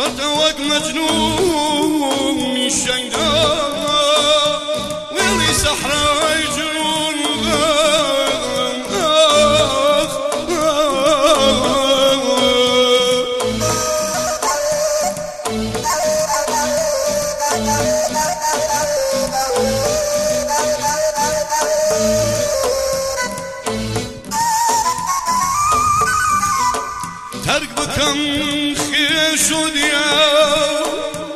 صرت مجنون الشيدان ويلي صحراء جنون ترك بكم خيش وديا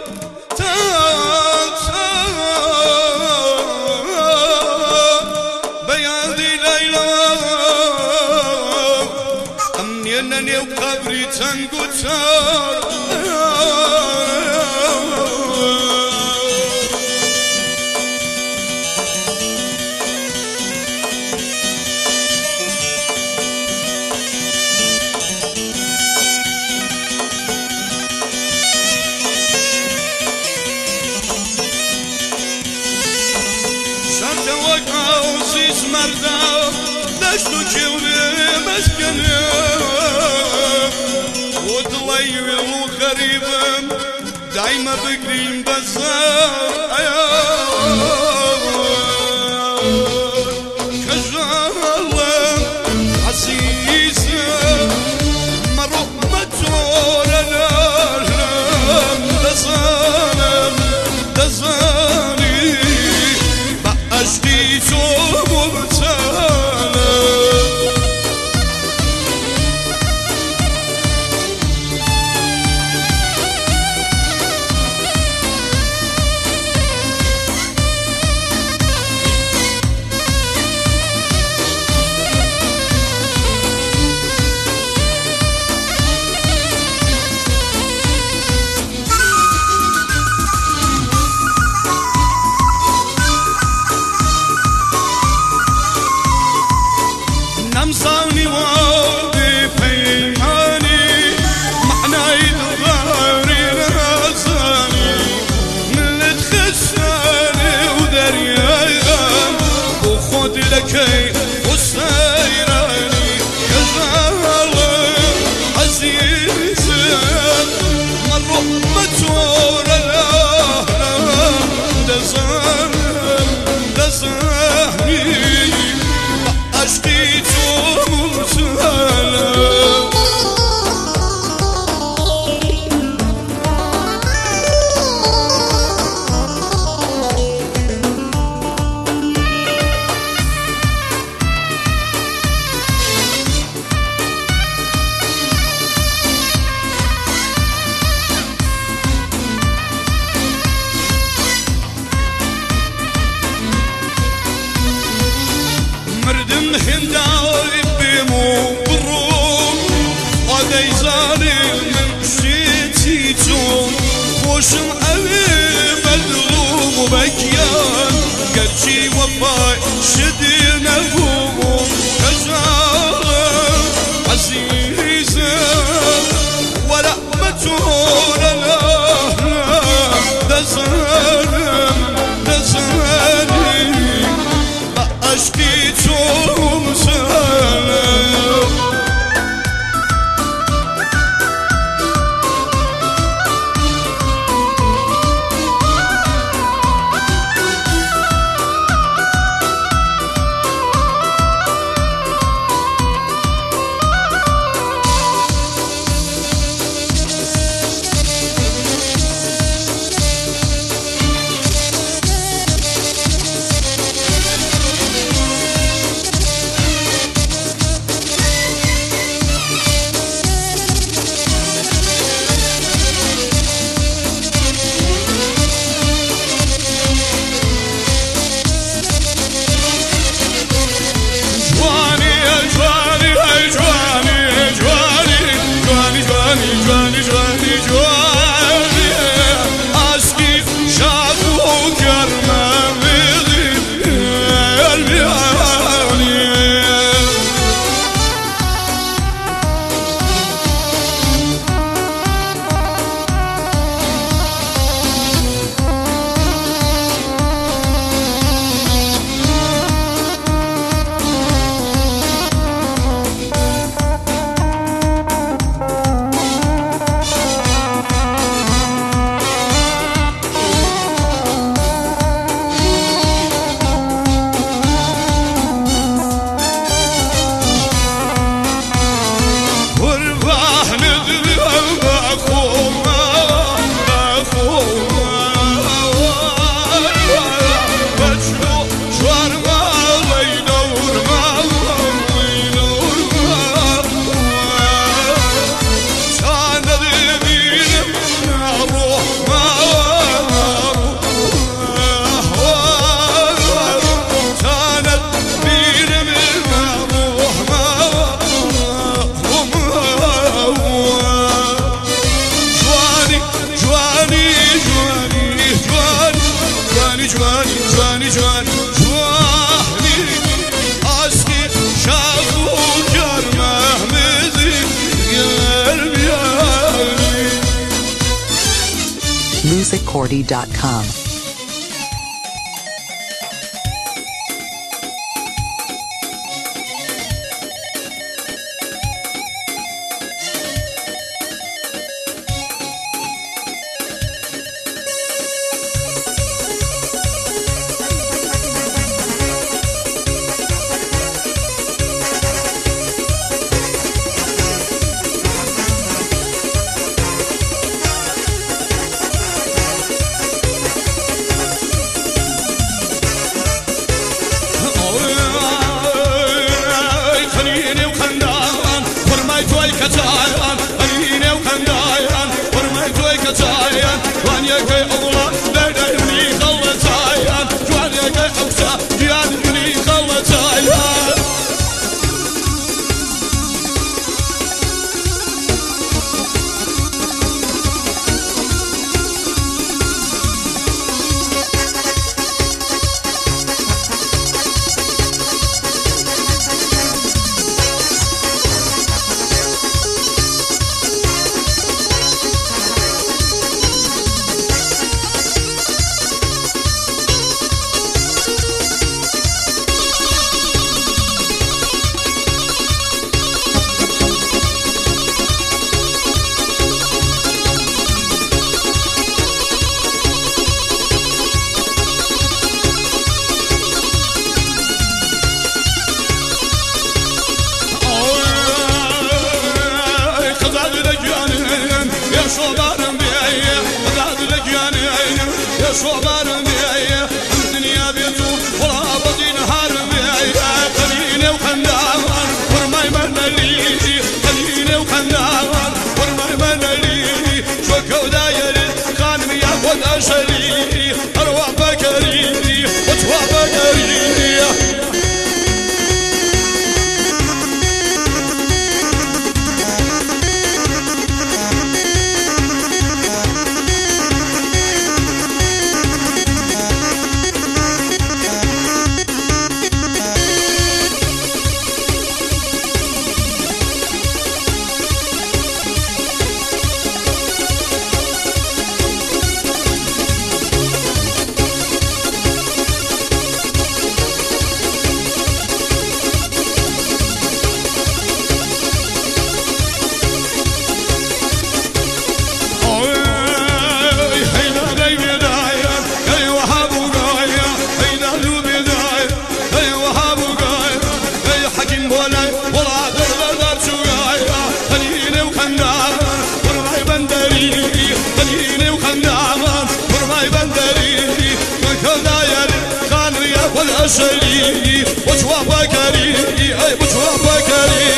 بياضي ليلى أمني أنني وقبري تنقتار عزيز مردا دشتو كوري مسكنه وطلي وغريب دايما بقريم بزار كجالة عزيزة مروح مجورة دزانم دزاني بأشتي نمصاني وابي بيماني معناي الظهري راساني من تخساني ودرياي وخد لكي وسيراني كزالة عزيزة مروح مجورة الأهل دزاني أشتي مردم هنداوي بيمو بروم وادي ظالم من شيتي توم خوشم أبي مظلوم وبكيان قلشي وفاي شدي نفوم كزالة عزيزة ولا مجهول الأهل دزانم دزاني أشكي توم سلام Dj40.com. شوبان بيا الدنيا بيتو ولا بدي نهار بيا خليني وخندان ورماي منلي خليني وخندان ورماي منلي شوكو داير خانم ياخد اشري اروح بكري وتوا بكري شري وجوا بكري اي وجوا بكري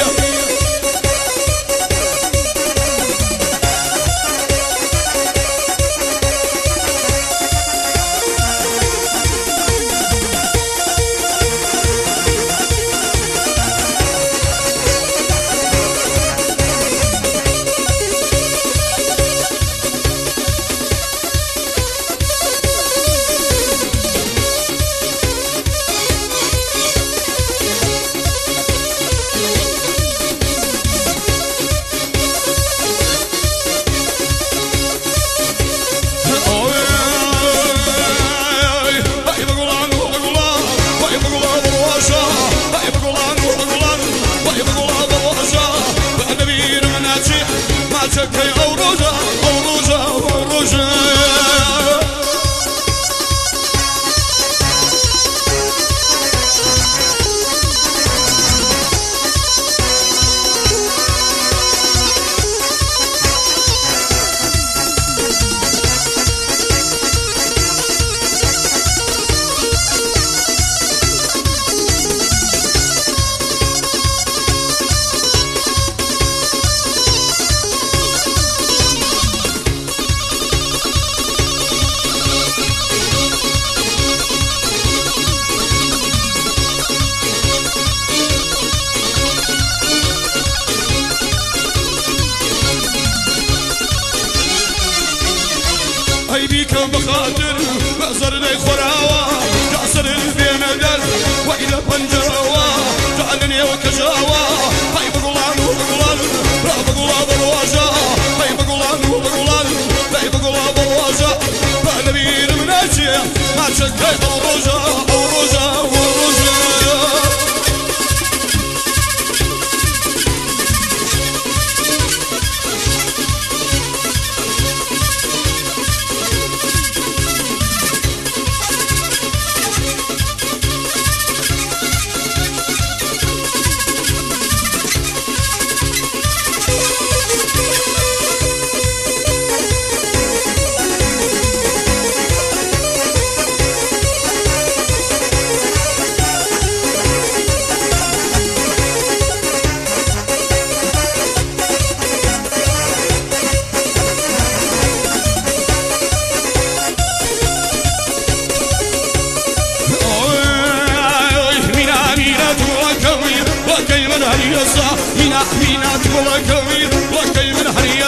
بخاطر بأزر لي خراوة جعسر البين در وإلى بنجروا جعلني وكجاوة هاي بقولان وبقولان لا بقولا بالواجع هاي بقولان وبقولان لا بقولا بالواجع شكيت ورجا وكي من هريسا مينا تقول كوي وكي من هريسا